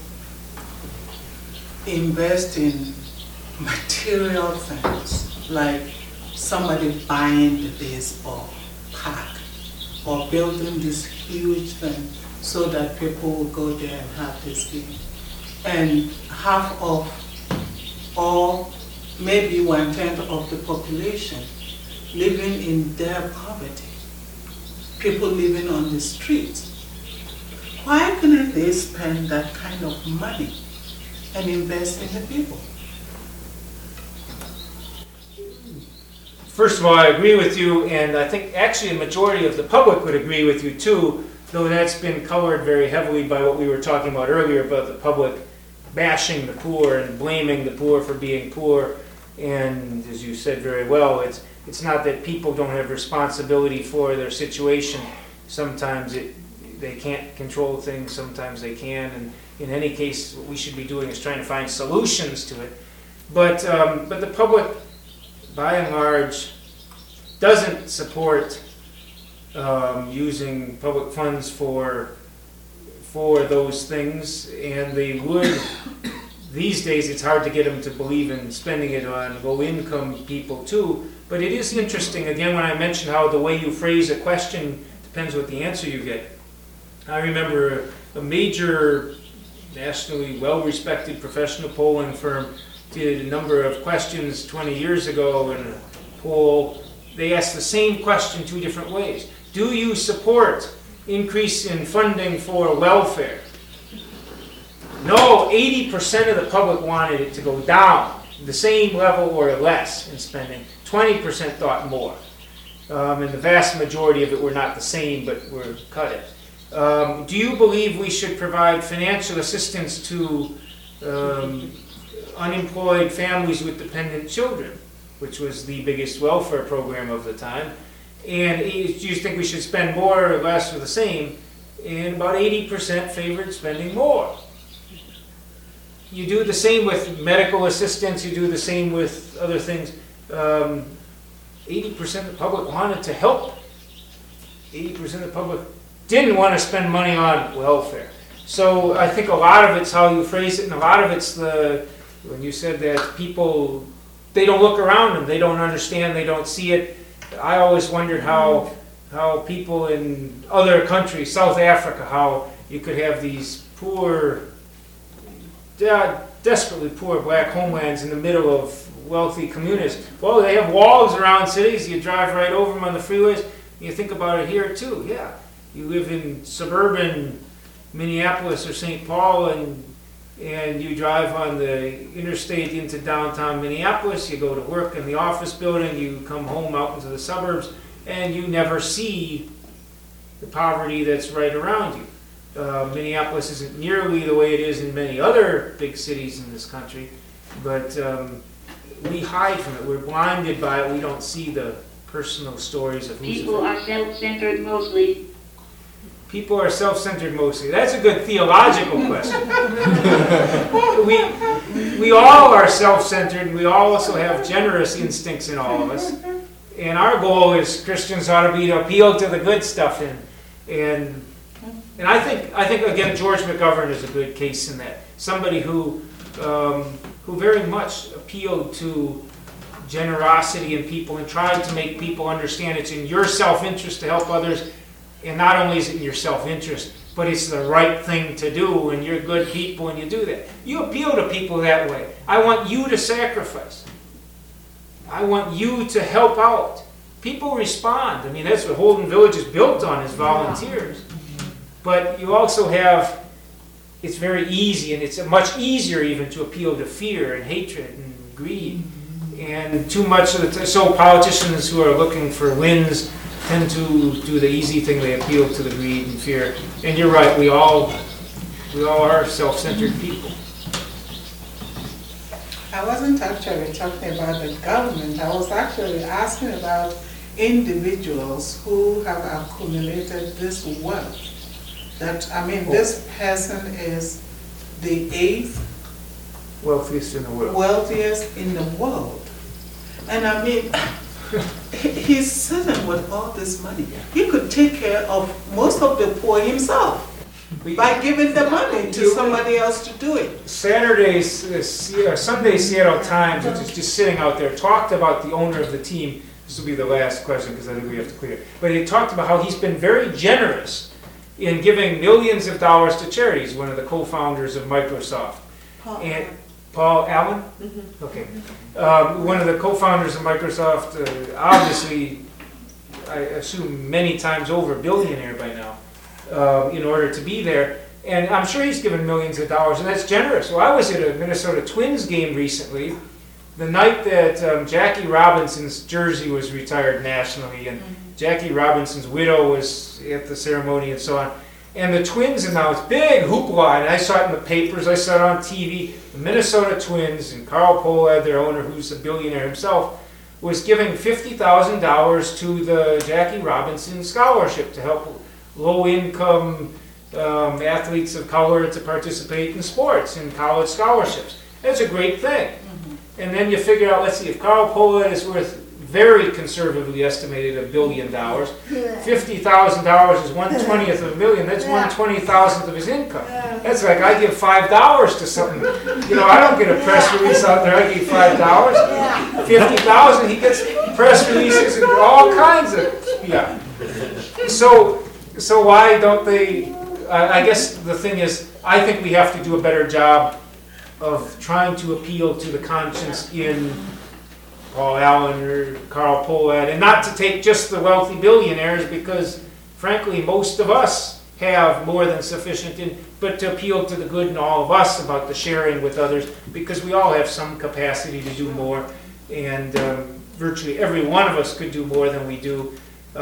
invest in material things, like somebody buying the baseball park or building this huge thing so that people will go there and have this game. And half of, or maybe 1/10 of the population living in their poverty, people living on the streets. Why couldn't they spend that kind of money and invest in the people? First of all, I agree with you, and I think actually a majority of the public would agree with you too, though that's been colored very heavily by what we were talking about earlier about the public bashing the poor and blaming the poor for being poor. And as you said very well, it's not that people don't have responsibility for their situation. Sometimes they can't control things, sometimes they can, and in any case, what we should be doing is trying to find solutions to it. But the public, by and large, doesn't support using public funds for those things, and they would. These days, it's hard to get them to believe in spending it on low-income people too. But it is interesting, again, when I mentioned how the way you phrase a question depends what the answer you get. I remember a major, nationally well-respected professional polling firm did a number of questions 20 years ago in a poll. They asked the same question 2 different ways. Do you support increase in funding for welfare? No, 80% of the public wanted it to go down, the same level or less in spending. 20% thought more. And the vast majority of it were not the same, but were cut it. Do you believe we should provide financial assistance to unemployed families with dependent children, which was the biggest welfare program of the time? And do you think we should spend more or less or the same? And about 80% favored spending more. You do the same with medical assistance, you do the same with other things. 80% of the public wanted to help. 80% of the public didn't want to spend money on welfare. So I think a lot of it's how you phrase it, and a lot of it's when you said that people, they don't look around them, they don't understand, they don't see it. I always wondered how people in other countries, South Africa, how you could have these poor, desperately poor black homelands in the middle of wealthy communities. Well, they have walls around cities, you drive right over them on the freeways. You think about it here too, yeah. You live in suburban Minneapolis or St. Paul and and you drive on the interstate into downtown Minneapolis, you go to work in the office building, you come home out into the suburbs, and you never see the poverty that's right around you. Minneapolis isn't nearly the way it is in many other big cities in this country, but we hide from it. We're blinded by it. We don't see the personal stories of who's People are self-centered mostly. People are self-centered mostly. That's a good theological question. we all are self-centered, and we all also have generous instincts in all of us. And our goal as Christians ought to be to appeal to the good stuff and I think again George McGovern is a good case in that. Somebody who very much appealed to generosity in people and tried to make people understand it's in your self-interest to help others. And not only is it in your self-interest, but it's the right thing to do, and you're good people and you do that. You appeal to people that way. I want you to sacrifice. I want you to help out. People respond. I mean, that's what Holden Village is built on, is volunteers. But you also have, it's very easy, and it's much easier even to appeal to fear and hatred and greed. And too much of the time, so politicians who are looking for wins tend to do the easy thing. They appeal to the greed and fear. And you're right, we all are self-centered people. I wasn't actually talking about the government. I was actually asking about individuals who have accumulated this wealth. This person is the 8th Wealthiest in the world. wealthiest in the world. And I mean, he's sitting with all this money. He could take care of most of the poor himself by giving the money to somebody else to do it. Sunday Seattle Times, which is just sitting out there, talked about the owner of the team. This will be the last question because I think we have to clear. But he talked about how he's been very generous in giving millions of dollars to charities. One of the co-founders of Microsoft. Paul Allen? Mm-hmm. Okay. One of the co-founders of Microsoft, obviously, I assume many times over, billionaire by now, in order to be there. And I'm sure he's given millions of dollars, and that's generous. Well, I was at a Minnesota Twins game recently, the night that Jackie Robinson's jersey was retired nationally, and Jackie Robinson's widow was at the ceremony and so on. And the Twins announced, big hoopla, and I saw it in the papers, I saw it on TV, the Minnesota Twins, and Carl Pohlad, their owner, who's a billionaire himself, was giving $50,000 to the Jackie Robinson Scholarship to help low-income athletes of color to participate in sports and college scholarships. That's a great thing. And then you figure out, let's see, if Carl Pohlad is worth, very conservatively estimated, $1 billion, $50,000 is 1/20th of a million, that's 1/20,000th of his income. That's like I give $5 to something. You know, I don't get a press release out there, I give $5. 50,000, he gets press releases and all kinds of, yeah. So why don't they, I guess the thing is, I think we have to do a better job of trying to appeal to the conscience in Paul Allen or Carl Pohlad, and not to take just the wealthy billionaires, because frankly most of us have more than sufficient, but to appeal to the good in all of us about the sharing with others, because we all have some capacity to do more, and virtually every one of us could do more than we do.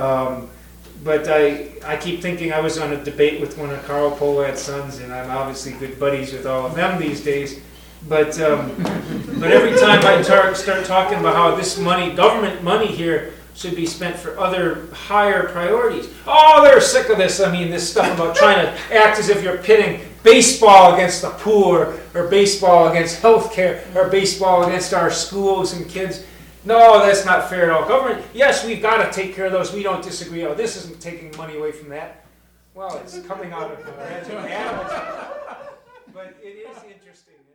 But I keep thinking, I was on a debate with one of Carl Pohlad's sons, and I'm obviously good buddies with all of them these days. But every time I start talking about how this money, government money here, should be spent for other higher priorities. Oh, they're sick of this. I mean, this stuff about trying to act as if you're pitting baseball against the poor, or baseball against healthcare, or baseball against our schools and kids. No, that's not fair at all. Government, yes, we've got to take care of those. We don't disagree. Oh, this isn't taking money away from that. Well, it's coming out of animals. But it is interesting.